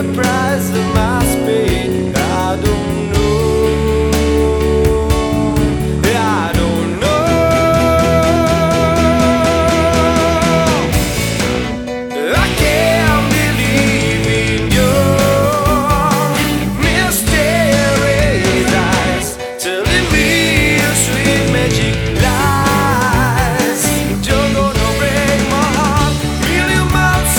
price that must pay. I don't know. I don't know. I can't believe in your mysterious eyes, telling me your sweet magic lies. You're gonna break my heart, million miles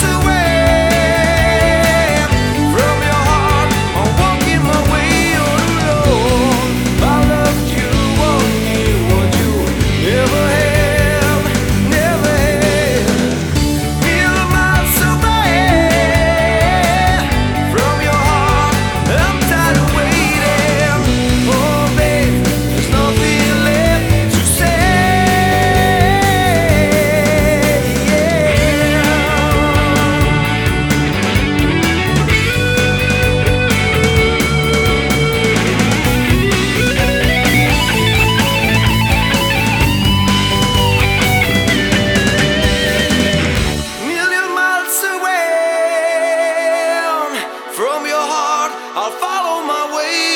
away from your heart. I'm walking my way all alone. I loved you, won't give what you never had, never had. Million miles away from your heart, I'm tired of waiting. Oh, babe, there's nothing left to say. Million miles away from your heart, I'll follow my way.